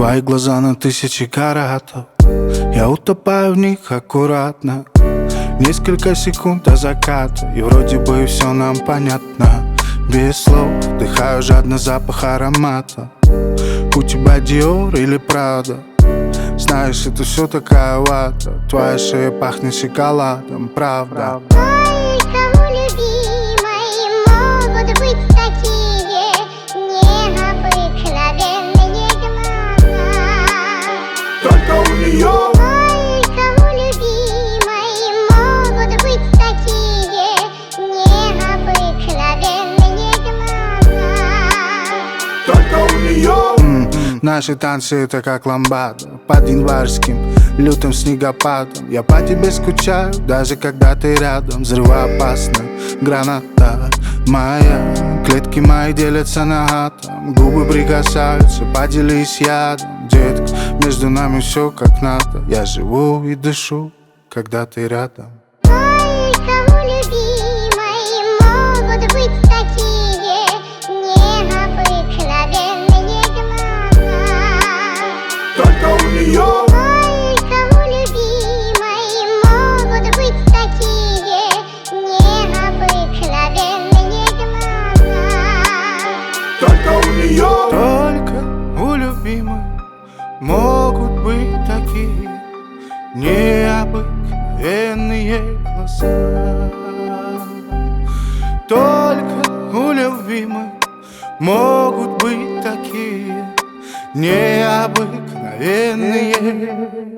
Твои глаза на тысячи каратов, я утопаю в них аккуратно. Несколько секунд до заката, и вроде бы все нам понятно. Без слов вдыхаю жадно запах аромата. У тебя Диор или Прада? Знаешь, это все такая вата. Твоя шея пахнет шоколадом, правда. Только у любимой могут быть такие необыкновенные глаза. Только у нее. Только у любимой могут быть такие необыкновенные глаза. Только у нее. Наши танцы это как ламбада под январским лютым снегопадом. Я по тебе скучаю, даже когда ты рядом. Взрывоопасная граната моя. Клетки мои делятся на атом. Губы прикасаются, поделись ядом. Детка, между нами все как надо. Я живу и дышу, когда ты рядом. Только у любимой могут быть такие необыкновенные глаза. Только у нее. Только у любимой могут быть такие необыкновенные глаза. Только у нее. Только у любимой могут быть такие необыкновенные глаза. Только у любимой могут быть такие необыкновенные